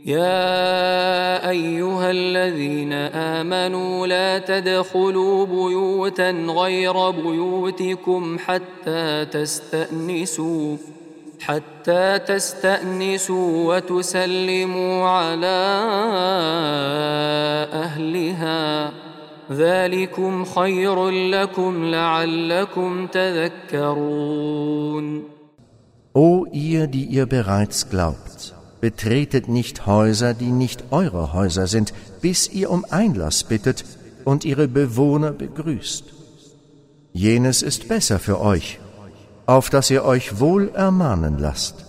يا أيها الذين آمنوا لا تدخلوا بيوتا غير بيوتكم حتى تستأنسوا وتسلموا على أهلها ذلكم خير لكم لعلكم تذكرون. O ihr, die ihr bereits glaubt, betretet nicht Häuser, die nicht eure Häuser sind, bis ihr um Einlass bittet und ihre Bewohner begrüßt. Jenes ist besser für euch, auf dass ihr euch wohl ermahnen lasst.